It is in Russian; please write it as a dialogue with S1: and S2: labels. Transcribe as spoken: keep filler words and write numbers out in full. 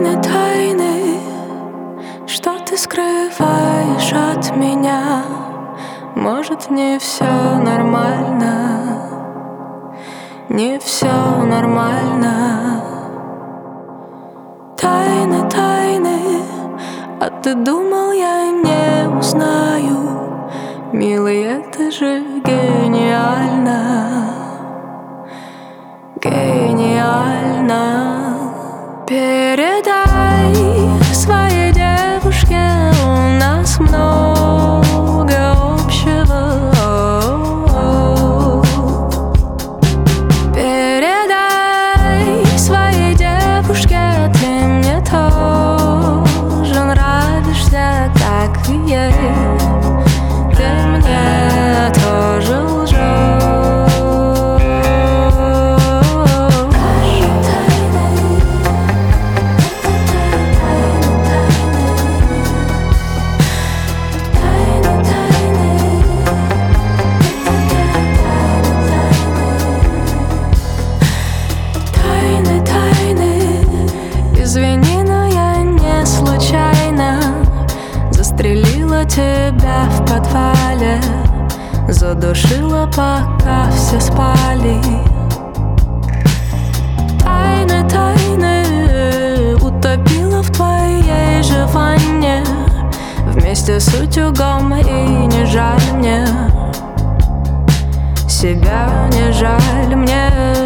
S1: Тайны, тайны, что ты скрываешь от меня? Может, не все нормально, не все нормально. Тайны, тайны, а ты думал, я не узнаю? Милый, это же гениально, гениально. Передай своей девушке, у нас много общего. Передай своей девушке, ты мне тоже нравишься, как и ей. Ты мне тоже лжешь. Извини, но я не случайно застрелила тебя в подвале, задушила, пока все спали. Тайны, тайны, утопила в твоей же ванне вместе с утюгом, и не жаль мне себя, не жаль мне.